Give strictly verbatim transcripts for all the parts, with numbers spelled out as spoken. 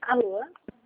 Alô?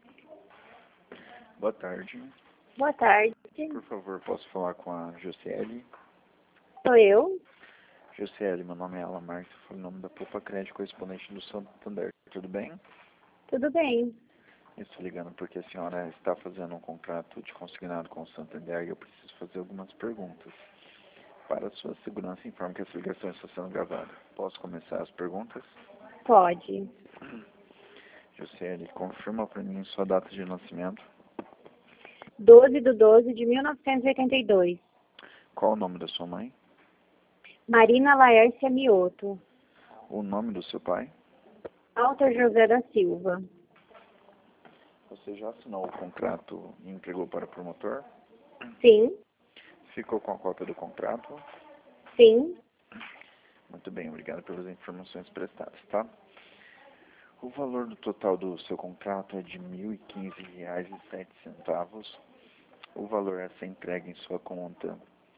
Boa tarde. Boa tarde. Por favor, posso falar com a Josiele? Sou eu? Josiele, meu nome é Alan Marques, foi o nome da Poupa Crédito, correspondente do Santander. Tudo bem? Tudo bem. Estou ligando porque a senhora está fazendo um contrato de consignado com o Santander e eu preciso fazer algumas perguntas. Para sua segurança, informo que essa ligação está sendo gravada. Posso começar as perguntas? Pode. Josiele, confirma para mim sua data de nascimento. doze de doze de mil novecentos e oitenta e dois. Qual o nome da sua mãe? Marina Laércia Mioto. O nome do seu pai? Alter José da Silva. Você já assinou o contrato e entregou para o promotor? Sim. Ficou com a cópia do contrato? Sim. Muito bem, obrigado pelas informações prestadas, tá? O valor do total do seu contrato é de mil e quinze reais e sete centavos. O valor a ser entregue em sua conta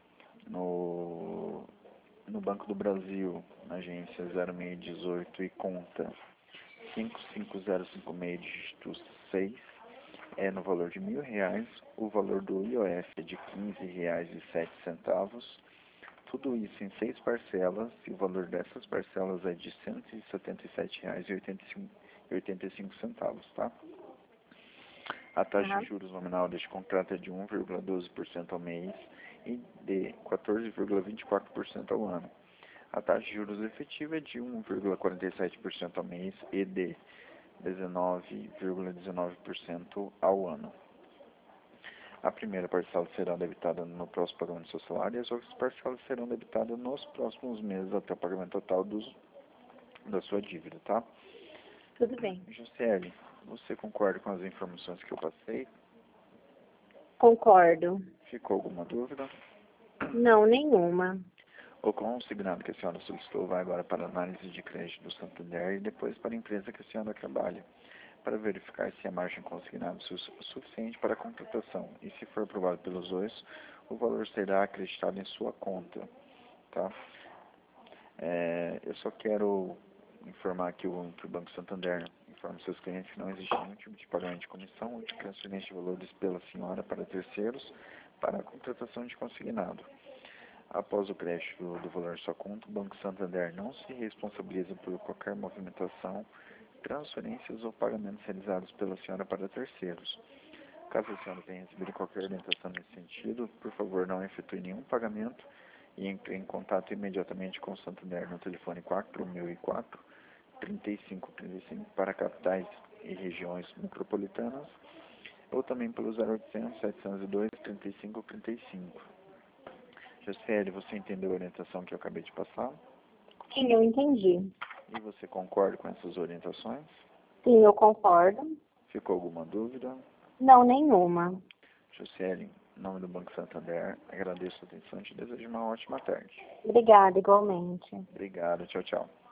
no, no Banco do Brasil, na agência zero seis dezoito e conta cinco cinco zero cinco seis, dígito seis, é no valor de mil reais. O valor do I O F é de quinze reais e sete centavos. Tudo isso em seis parcelas, e o valor dessas parcelas é de cento e setenta e sete reais e oitenta e cinco centavos, tá? A taxa Tá. de juros nominal deste contrato é de um vírgula doze por cento ao mês e de quatorze vírgula vinte e quatro por cento ao ano. A taxa de juros efetiva é de um vírgula quarenta e sete por cento ao mês e de dezenove vírgula dezenove por cento ao ano. A primeira parcela será debitada no próximo pagamento do seu salário e as outras parcelas serão debitadas nos próximos meses até o pagamento total dos, da sua dívida, tá? Tudo bem. Josiele, você concorda com as informações que eu passei? Concordo. Ficou alguma dúvida? Não, nenhuma. O consignado que a senhora solicitou vai agora para a análise de crédito do Santander e depois para a empresa que a senhora trabalha, para verificar se a margem consignada é suficiente para a contratação. E se for aprovado pelos dois, o valor será acreditado em sua conta, tá? É, eu só quero informar que o, que o Banco Santander informa seus clientes que não existe nenhum tipo de pagamento de comissão ou de transferência de valores pela senhora para terceiros para a contratação de consignado. Após o crédito do, do valor em sua conta, o Banco Santander não se responsabiliza por qualquer movimentação, transferências ou pagamentos realizados pela senhora para terceiros. Caso a senhora tenha recebido qualquer orientação nesse sentido, por favor, não efetue nenhum pagamento e entre em contato imediatamente com o Santander no telefone quatro mil e quatro, trinta e cinco trinta e cinco para capitais e regiões metropolitanas ou também pelo zero oitocentos, setecentos e dois, trinta e cinco trinta e cinco. Josiele, você entendeu a orientação que eu acabei de passar? Sim, eu entendi. E você concorda com essas orientações? Sim, eu concordo. Ficou alguma dúvida? Não, nenhuma. Josiele, em nome do Banco Santander, agradeço a atenção e te desejo uma ótima tarde. Obrigada, igualmente. Obrigado, tchau, tchau.